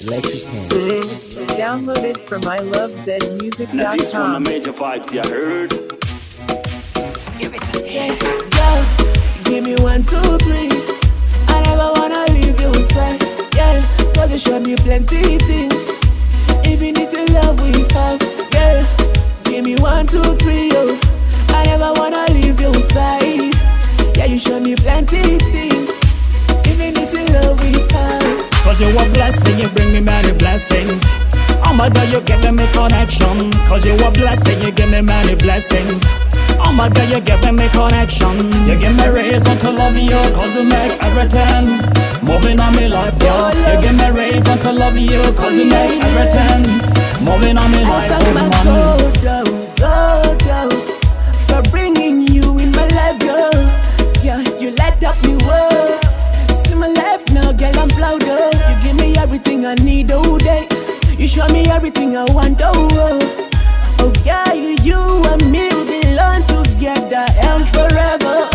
Download it from ilovezmusic.com. Now this one a major vibes, you heard? Give it to me. Girl, give me 1, 2, 3. I never wanna leave you side. Yeah, cause you show me plenty things. Infinity love we have. Yeah, give me 1, 2, 3. Oh, I never wanna leave you side. Yeah, you show me plenty things. Infinity love we have. Cause you a blessing, you bring me many blessings. Oh my God, you giving me connection. Cause you a blessing, you give me many blessings. Oh my God, you giving me connection. You give me reason to love you. Cause you make everything moving on me life, girl. You give me reason to love you. Cause you make everything moving on me life, oh man. Go down for bringing you in my life, girl. Yeah, you light up me world. See my life now, girl, I'm proud of. You give me everything I need all day. You show me everything I want, oh yeah, you and me belong together and forever.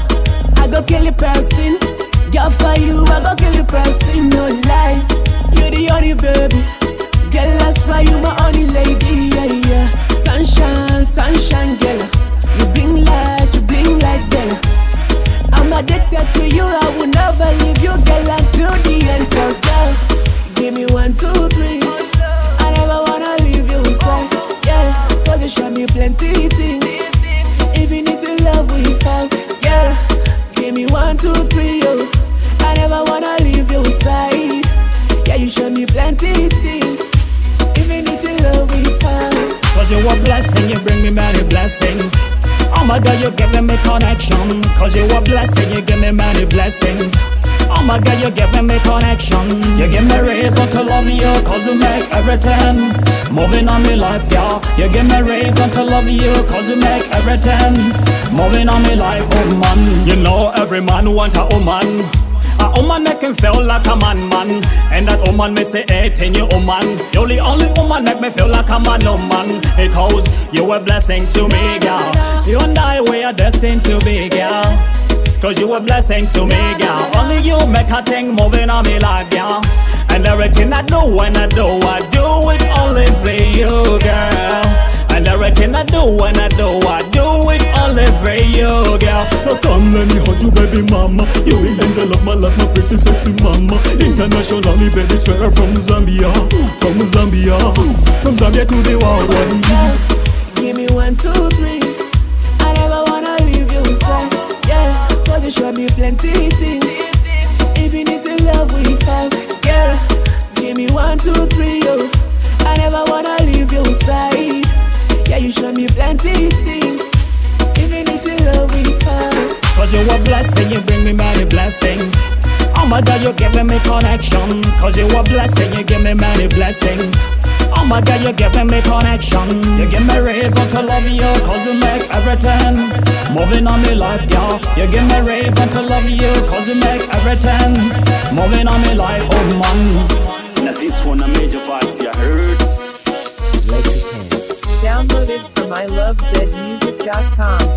I go kill a person, girl, for you I go kill a person, no lie. You the only baby, girl, that's why you my only lady, yeah. Sunshine, girl, you bring light, girl. I'm addicted to you, I will never leave you, girl, until the end. Cause give me 1, 2, 3. I never wanna leave you side. Yeah, cause you show me plenty things. Infinity love we have. Yeah, give me 1, 2, 3. Oh, I never wanna leave you side. Yeah, you show me plenty things. Infinity love we have. Cause you a blessing, you bring me many blessings. Oh my God, you giving me connection. Cause you a blessing, you give me many blessings. Oh my God, you giving me connection. You give me reason to love you. Cause you make everything moving on me life, girl. You give me reason to love you. Cause you make everything moving on me life, oh man. You know every man want a woman. A woman make him feel like a man. And that woman may say, hey, ten you woman. You're the only woman make me feel like a man, no man. Because you a blessing to me, girl. You and I, we are destined to be, girl. Cause you a blessing to me, girl. Only you make a thing moving on me like, girl. And everything I do when I do it only for you, girl. And everything I do when I do it only for you, girl. Oh, come let me hold you, baby mama. You the angel of my life, my pretty sexy mama. Internationally, baby, straight up from Zambia. From Zambia to the world wide. Give me 1, 2, 3. I never wanna leave you side. Yeah, cause you show me plenty things. Infinity love we have. Yeah, give me 1, 2, 3. Oh, I never wanna leave you side. Yeah, you show me plenty things. Infinity love we have. Cause you a blessing, you bring me many blessings. Oh my God, you giving me connection. Cause you a blessing, you give me many blessings. Oh my God, you giving me connection. You give me reason to love you. Cause you make everything moving on me life, girl. You give me reason to love you. Cause you make everything moving on me life, oh man. Now this one a major vibes, you heard? Download it from ilovezmusic.com.